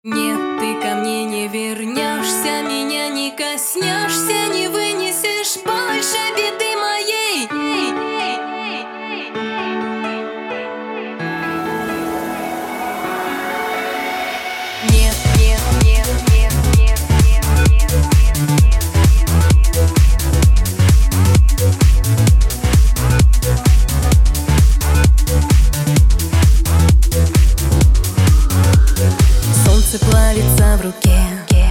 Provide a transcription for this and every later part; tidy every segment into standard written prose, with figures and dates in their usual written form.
Нет, ты ко мне не вернешься, меня не коснешься, не вынесешь больше беды моей. Нет, нет, нет, нет, нет, нет, нет, нет, солнце плавится в руке,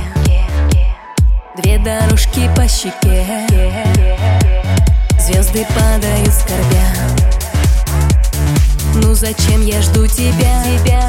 две дорожки по щеке, звезды падают скорбя. Ну зачем я жду тебя?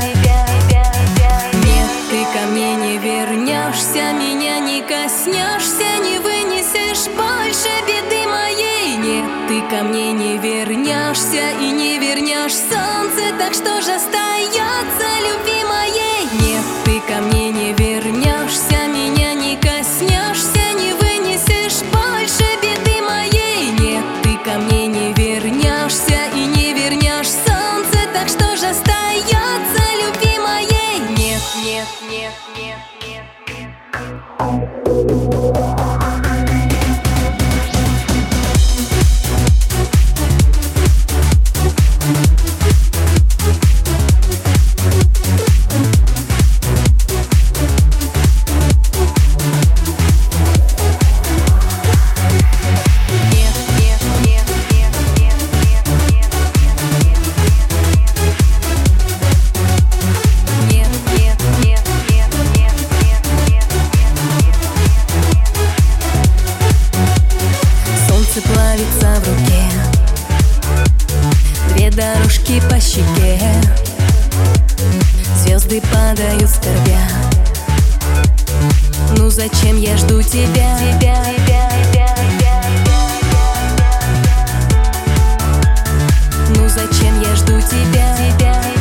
Нет, ты ко мне не вернешься, меня не коснешься, не вынесешь больше беды моей. Нет, ты ко мне не вернешься и не вернешь солнце, так что же остается любви моей? Нет, ты ко мне не вернешься, меня не коснешься, не вынесешь больше беды моей. Нет, ты ко мне не вернешься и не вернешь солнце, так что же остается любви моей? Нет, нет, нет, нет, нет, плавится в руке, две дорожки по щеке, звезды падают скорбя. Ну зачем я жду тебя? Ну зачем я жду тебя?